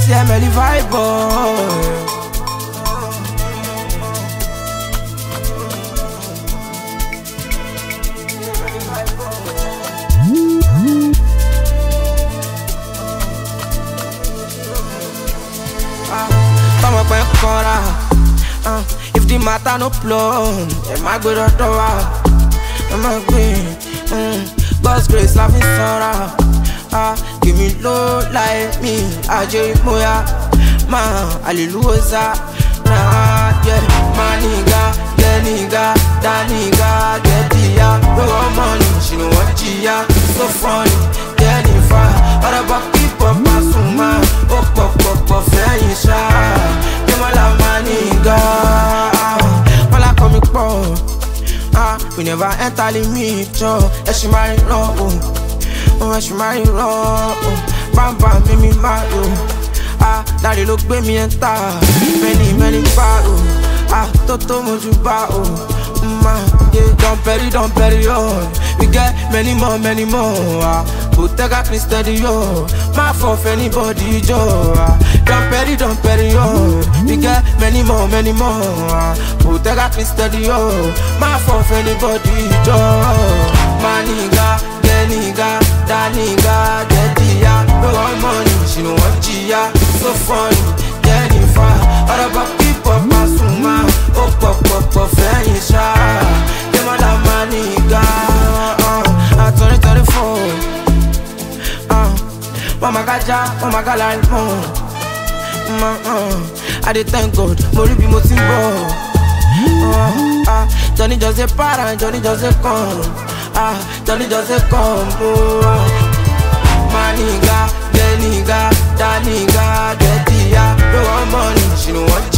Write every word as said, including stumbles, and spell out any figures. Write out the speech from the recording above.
T M L vibe boy. Come up and corner. Uh, if the matter no plumb, it might go to door. I'm a queen. God's grace, laughing sorrow. Ah, give me low like me. I J Moya, man, hallelujah. Nah, yeah, my nigga, yeah, nigga, that nigga, get the ya. No money, she no want ya. So funny, yeah, nigga. All about people, Pasuma. Oh, pop, pop, pop, flying shy. You my love, my nigga. All I come for. Ah, we never enter the meter. Yeah, she marry low. Oh, she marry low. Bam, bam, make me mad. Ah, daddy look baby me enter. Many, many battle. Ah, Toto Mojuba. Man, yeah, don't bury, don't bury on. We get many more, many more. Ah, Bottega me steady yo. My for anybody Joe. Ah, don't bury, don't bury on. We get many more, many more. Ah, Bottega me steady yo. My for anybody Joe. My nigga, get nigga, that nigga, get the ya. No money, she no want ya. So funny, get it far. All about people, Pasuma. Oh, pop, pop, pop, flying shy. Them all that my nigga. Uh, twenty twenty-four. Uh, Mama Gaja, Mama Gala, more. I did thank God, Moribi Motimbo. Ah, Johnny just a para, Johnny just a come. Ah, Johnny just a come. My nigga, the nigga, that nigga, get the ya. No money, she no want